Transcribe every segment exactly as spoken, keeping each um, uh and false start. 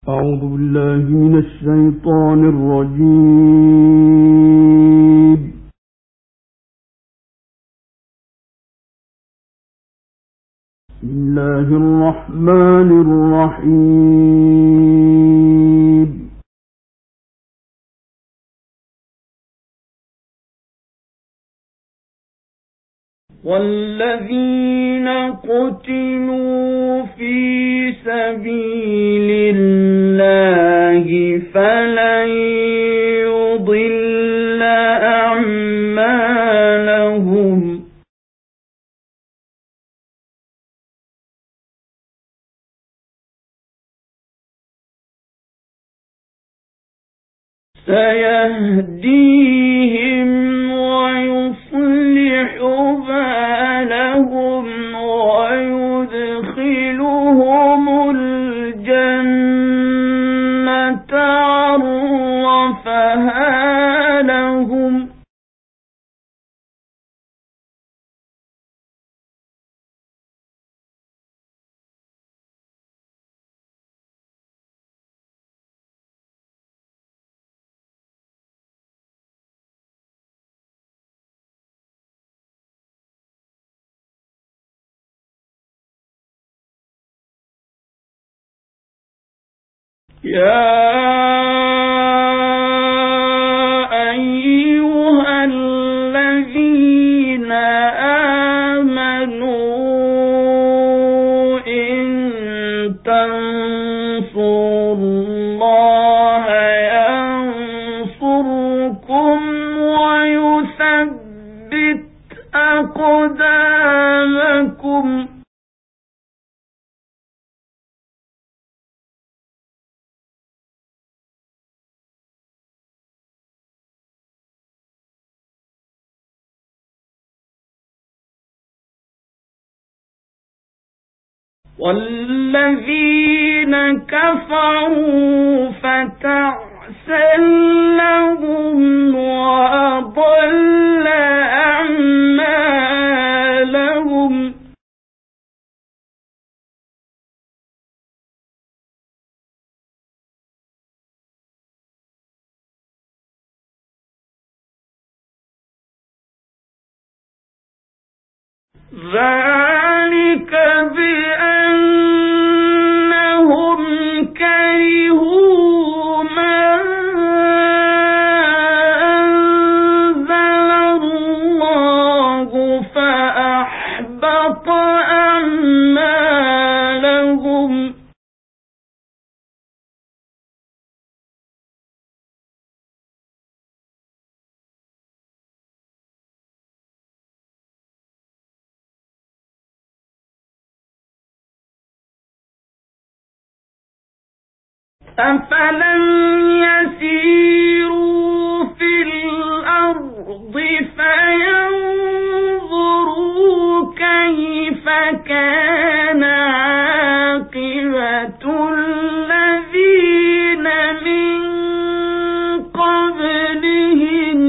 أعوذ بالله من الشيطان الرجيم. بسم الله الرحمن الرحيم. والذين قتلوا في سبيل الله فلن يضل أعمالهم سيهديهم ويصلح بالهم ويدخلهم الجنة عرفها لهم يا أيها الذين آمنوا إن تنصروا الله ينصركم ويثبت أقدامكم والذين كفروا فتعسا لهم وأضل أعمالهم ذلك بأنهم كرهوا ما أنزل الله فأحبط أعمالهم أفلم يسيروا في الأرض فينظروا كيف كان عاقبة الذين من قبلهم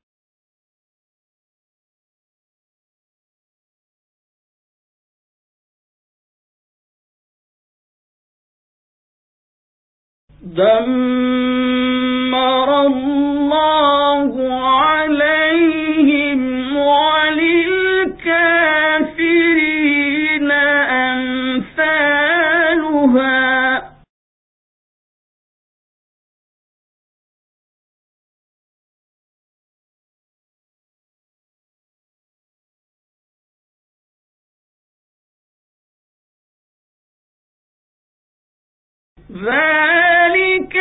دمر الله عليهم وللكافرين أمثالها ذلك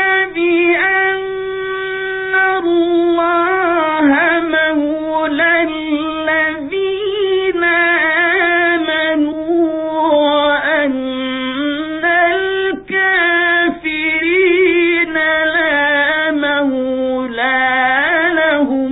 بأن الله مولى الذين آمنوا وأن الكافرين لا مولى لهم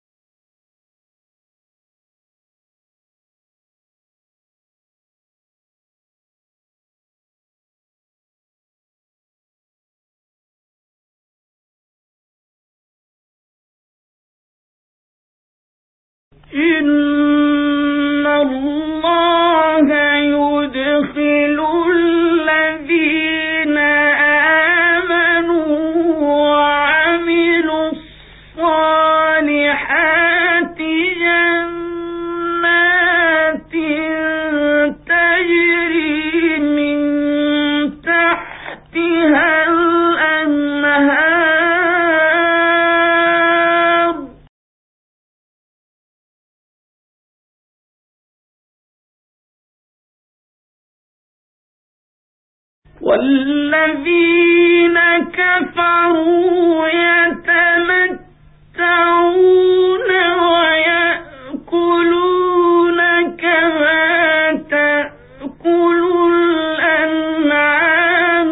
إن الله يدخل الذين والذين كفروا يتمتعون ويأكلون كما تأكل الأنعام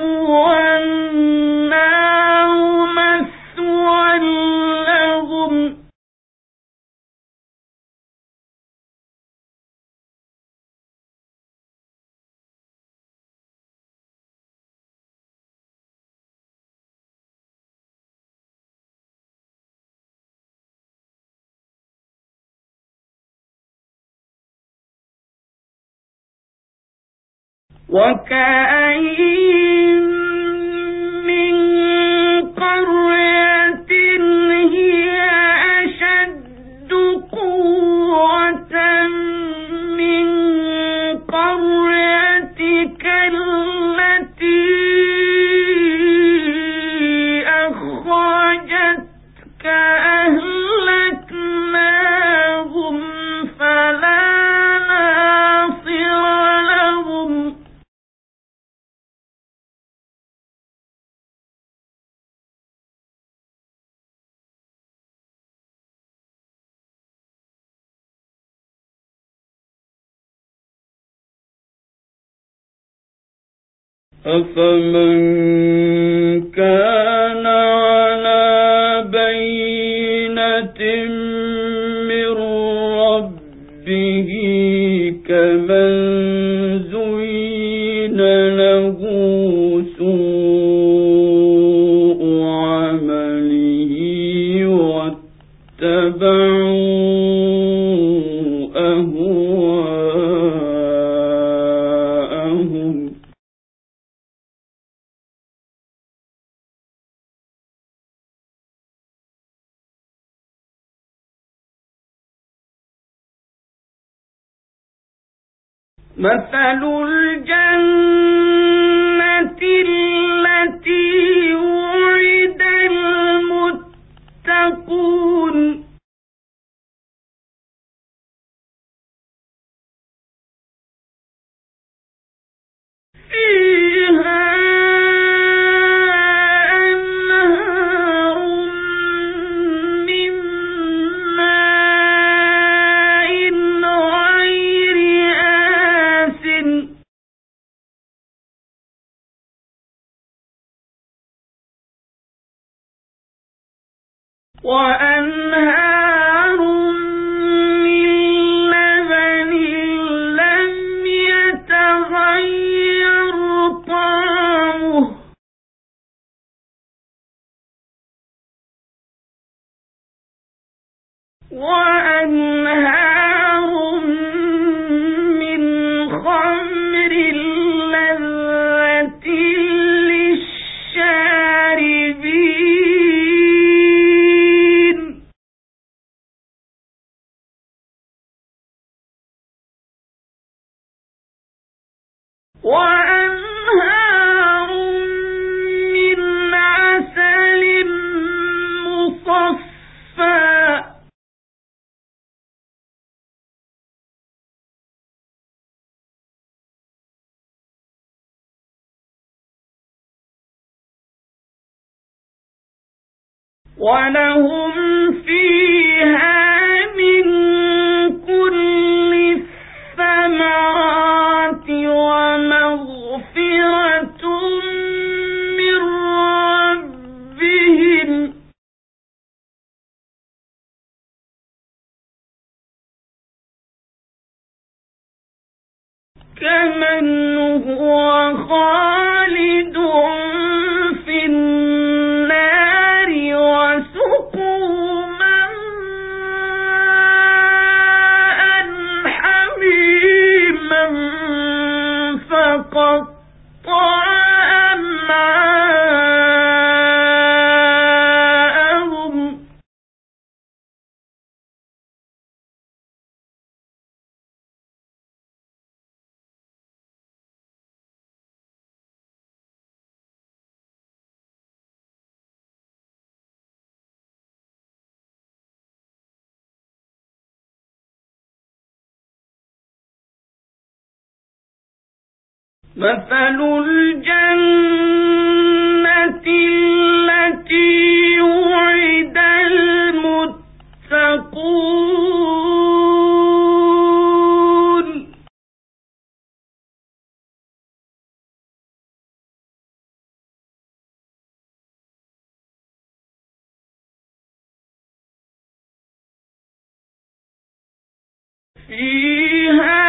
والنار مثوى لهم وكأين من قرية هي أشد قوة من قريتك التي أخرجتك أهلكناهم فلا أفمن كان على بينة من ربه كمن زين له سوء عمله واتبعوا أهواءهم مثل الجنة التي وعد المتقون فيها أنهار من ماء غير آسن وأنهار من لبن لم يتغير طعمه وأنهار من خمر لذة للشاربين وأنهار من عسل مصفى ولهم فيها من كل الثمرات ومغفرة من ربهم كمن هو خالد في النار وسقوا ماء مثل الجنة التي وعد المتقون فيها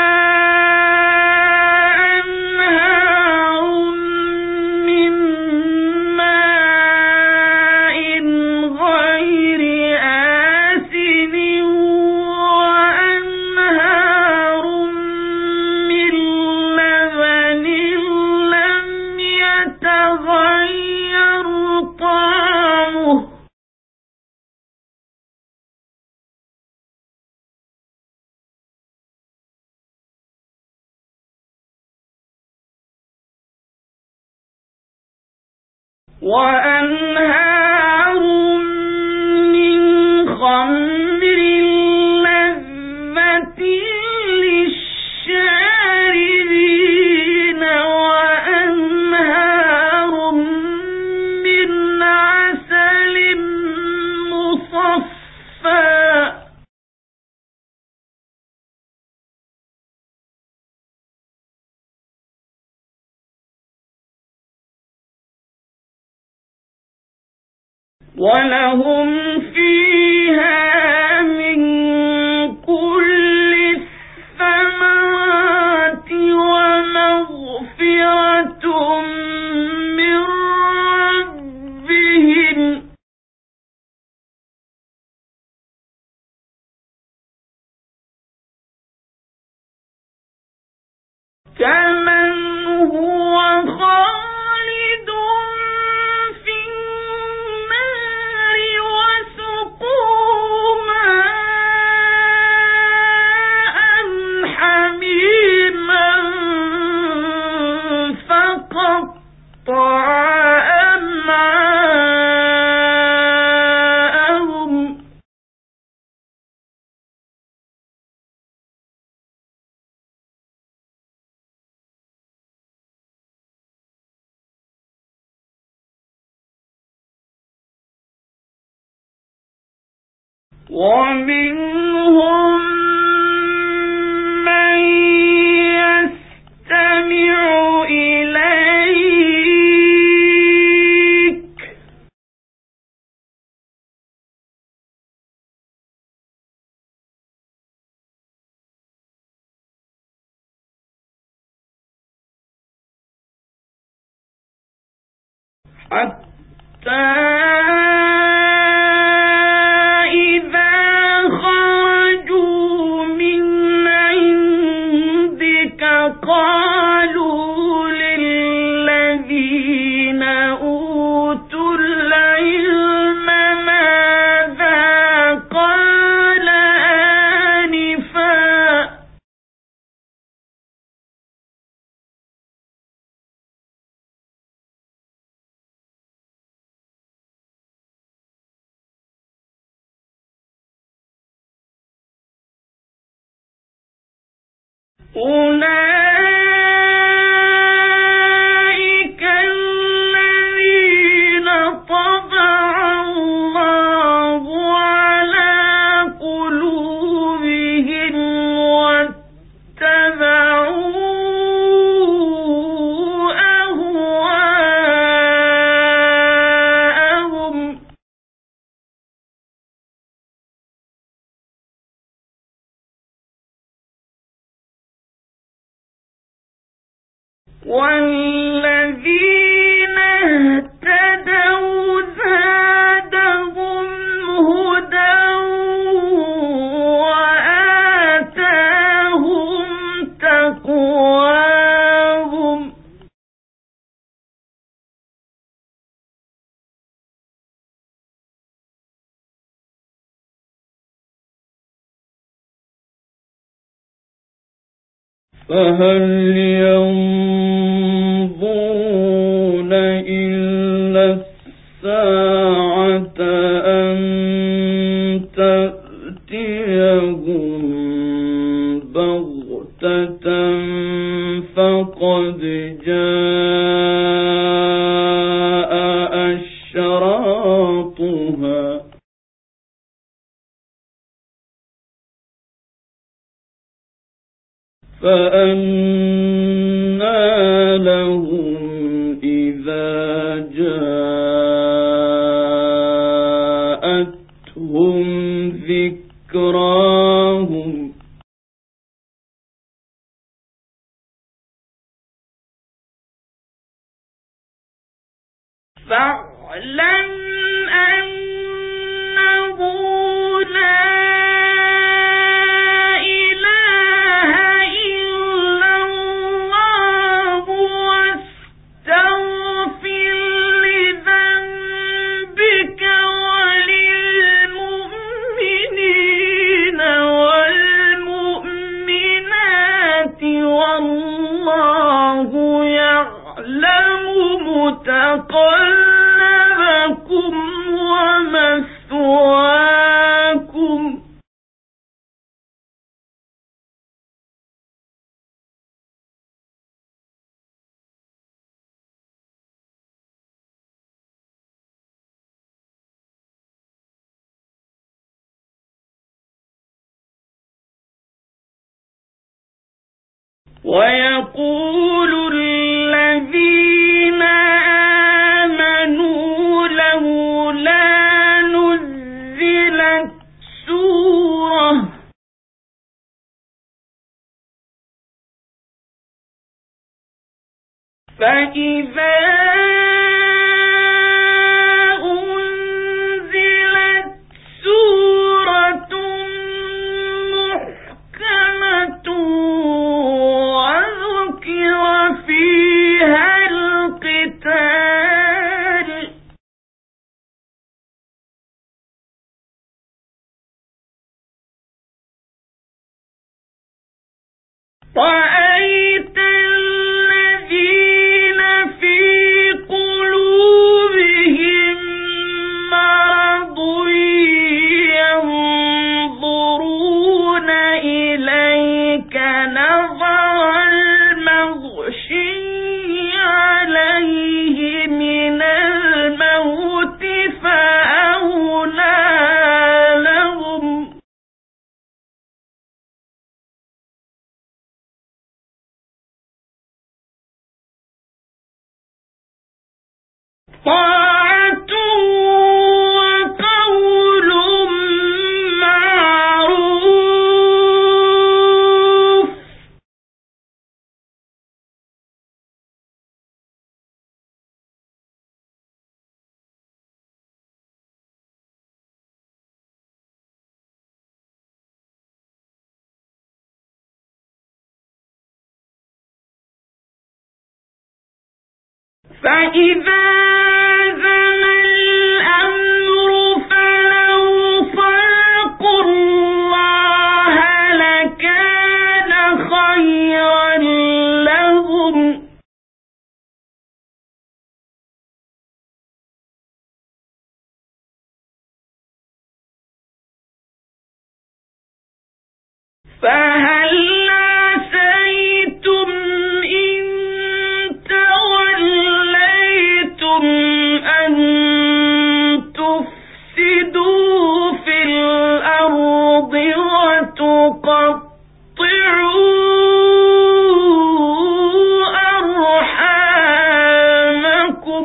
وأنهار من خمر لذة للشاربين وأنهار من عسل مصفى ولهم فيها من كل الثمرات ومغفرة من ربهم كمن هو خالد في النار وسقوا ماء حميما فقطع أمعاءهم ومنهم من يستمع إليك حتى قالوا للذين أوتوا العلم ماذا قال آنفا أولئك الذين طبع الله على قلوبهم واتبعوا أهواءهم والذين اهتدوا زادهم هدى وآتاهم تقواهم فهل ينظرون إلا الساعة أن تأتيهم بغتة فقد فأنى لهم إذا جاءتهم ذكراهم فاعلم أنه لا إله إلا الله واستغفر لذنبك وللمؤمنين والمؤمنات والله يعلم متقلبكم ومثواكم ويقول الذين آمنوا لولا نزلت سورة فإذا أنزلت سورة محكمة وذكر فيها القتال رأيت الذين في قلوبهم مرض ينظرون إليك نظر المغشي عليه من الموت فأولى لهم طاعة وقول معروف فإذا زن الأمر فلو صدقوا الله لكان خيرا لهم فهل عسيتم إن توليتم أن تفسدوا في الأرض وتقطعوا أرحامكم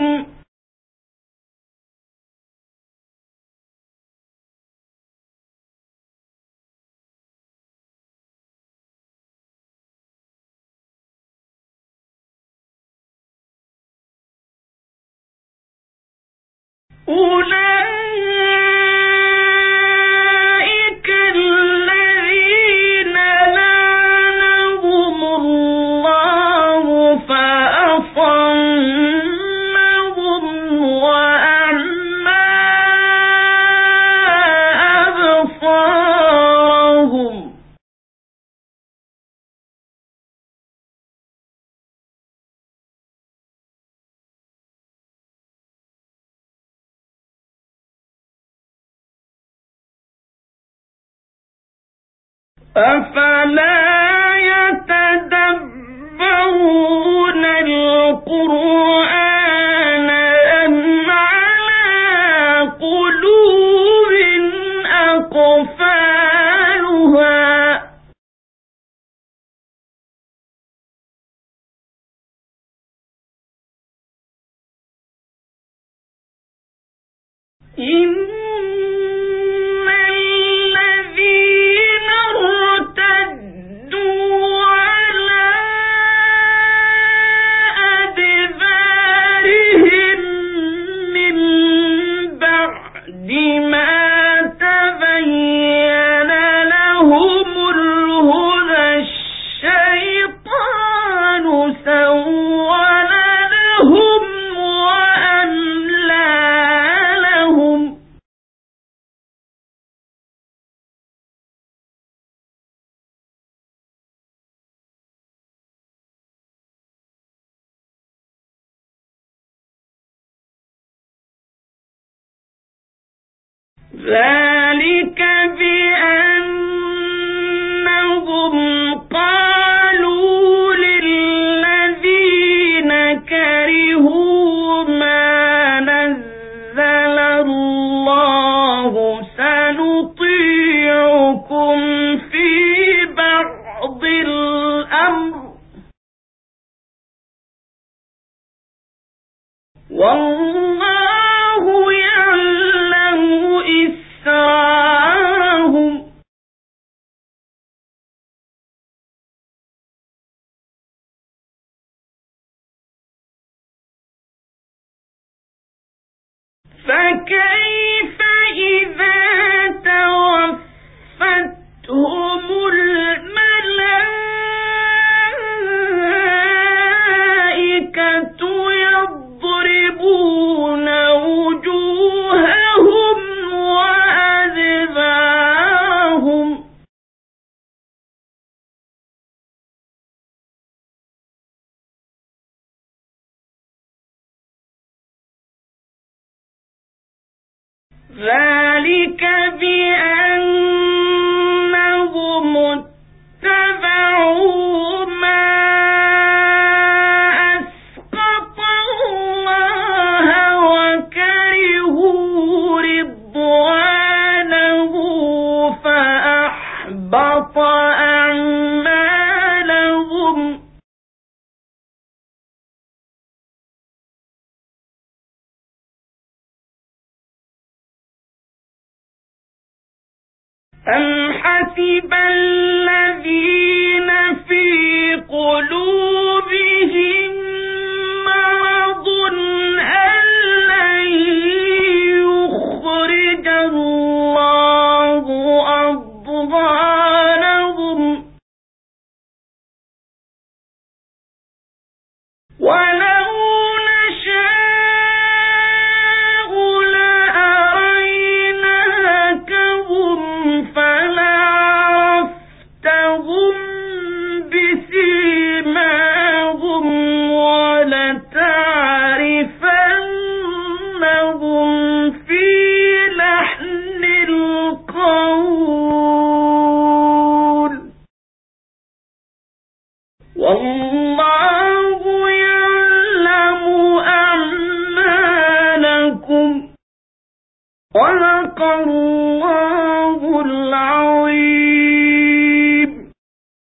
أولئك الذين لعنهم الله فأصمهم وأعمى أبصارهم أفلا يتدبرون القرآن أم على قلوب أقفالها إن الذين ارتدوا على أدبارهم من بعد ما تبين لهم الهدى الشيطان سول لهم وأملى لهم ذلك بأنهم قالوا للذين كرهوا ما نزل الله سنطيعكم في بعض الأمر والله يعلم إسرارهم فكيف إذا توفتهم الملائكة يضربون وجوههم وأدبارهم ذلك بأنهم اتبعوا ما أسخط الله وكرهوا رضوانه فأحبط أعمالهم أم حسب الذين في قلوبهم مرض أن لن يخرج الله أضغانهم ولو نشاء لأريناكهم فلعرفتهم بسيماهم ولتعرفنهم في لحن القول والله يعلم أعمالكم صدق الله العظيم.